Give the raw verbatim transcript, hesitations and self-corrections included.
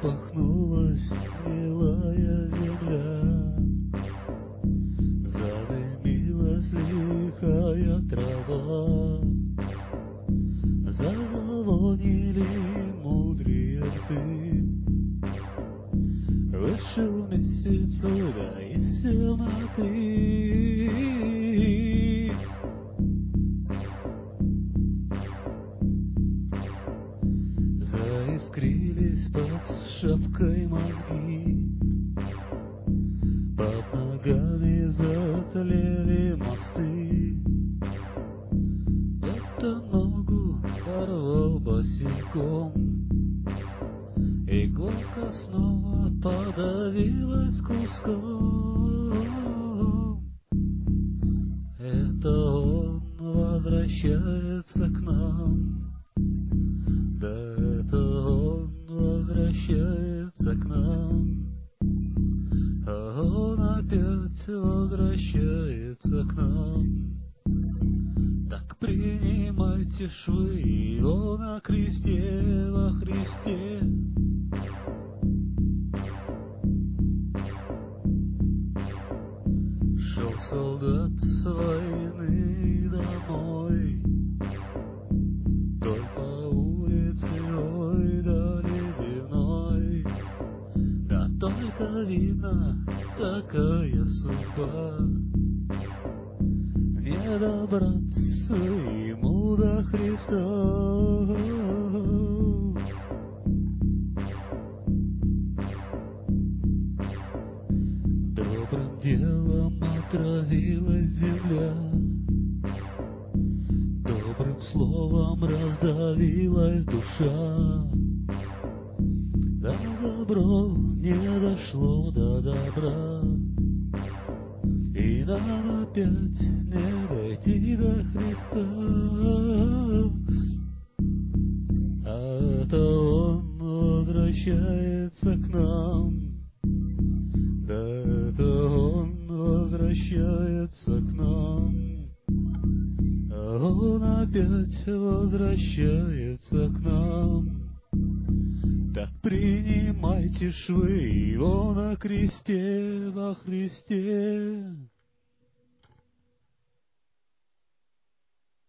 Распахнулась гнилая земля, задымилась лихая трава, зазвонили мудрые рты. Вышел месяц да из темноты. Заискрились под шапкой мозги, под ногами затлели мосты. Кто-то ногу порвал босиком, иголка снова подавилась куском. Это он возвращается к нам, да это он возвращается к нам, а он опять возвращается к нам. Так принимайте швы его на кресте, во Христе. Шел солдат с войны домой, вдоль по улице, ой, да ледяной. Да только видно такая судьба, не добраться ему до Христа. Добрым делом отравилась земля, добрым словом раздавилась душа. Да добро не дошло до добра, и нам опять не дойти до Христа. А это он возвращается к нам, да это он возвращается к нам, а он опять возвращается к нам. Так принимайте швы его на кресте, во Христе.